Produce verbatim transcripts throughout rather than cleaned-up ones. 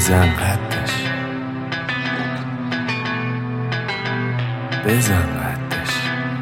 بزن قدش، بزن قدش،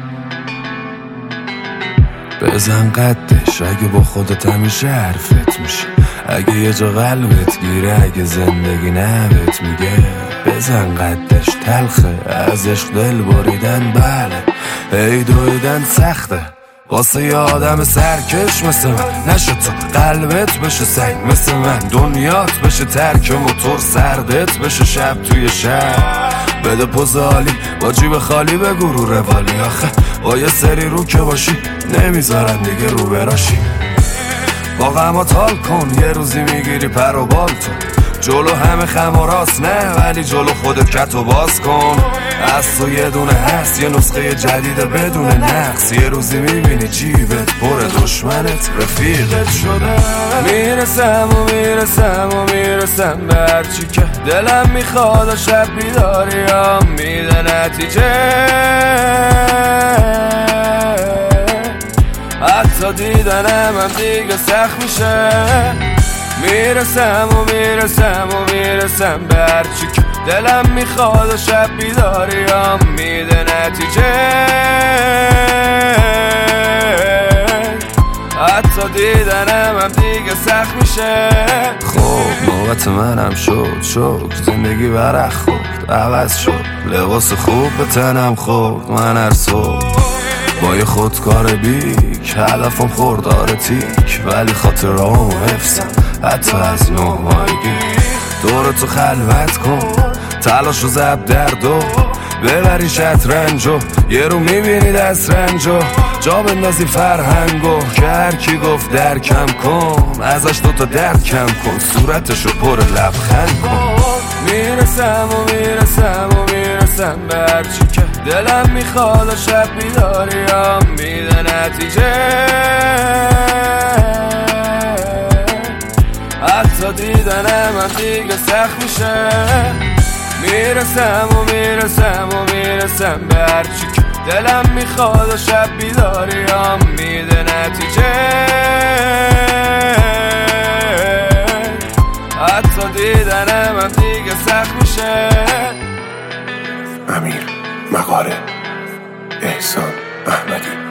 بزن قدش. اگه با خودت همیشه حرفت میشه، اگه یه جا قلبت گیره، اگه زندگی نبت میگه بزن قدش. تلخه از عشق دل بریدن، بله هی دویدن سخته واسه یه آدم سرکش مثل من. نشد تو قلبت بشه سنگ مثل من، دنیات بشه ترک موتور، سردت بشه شب توی شب. بده پوز عالی با جیب خالی بگو رو روالی، آخه با یه سری رو که باشی نمیذارن دیگه رو براشی. با غمات حال کن، یه روزی میگیری پر و بال تو، جلو همه خم و راست نه، ولی جلو خودت کتو باز کن. از تو یه دونه هست، یه نسخه جدیده بدون نقص. یه روزی میبینی جیبت پر دشمنت رفیقت شده. میرسم و میرسم و میرسم به هرچی که دلم میخواد و شب بیداریم میده نتیجه. حتی دیدنم هم دیگه سخت میشه. میرسم و میرسم و میرسم به هرچی که دلم میخواد و شب بیداریم میده نتیجه. حتی دیدنم هم دیگه سخت میشه. خب نوبت منم شد، شد زندگی برق خورد، عوض شد لباس خوب به تنم خورد. من هر صبح با یه خودکار بیک، هدفم خوردار تیک، ولی خاطرامو حفظم حتی از نومایگی. دورتو خلوت کن، تلاش و زب دردو ببری شطرنجو، یه رو میبینی دست رنجو جا بندازی فرهنگو. که هرکی گفت درکم کن، ازش دوتا درد کم کن، صورتشو پر لبخند کن. میرسم و میرسم و میرسم به هرچی که دلم میخواد و شب بیداریم میده نتیجه. حتی دیدنم هم دیگه سخت میشه. میرسم و میرسم و میرسم به هرچی که دلم میخواد و شب بیداریم میده نتیجه. حتی دیدنم هم دیگه سخت میشه. امیر مقاله، احسان احمدی.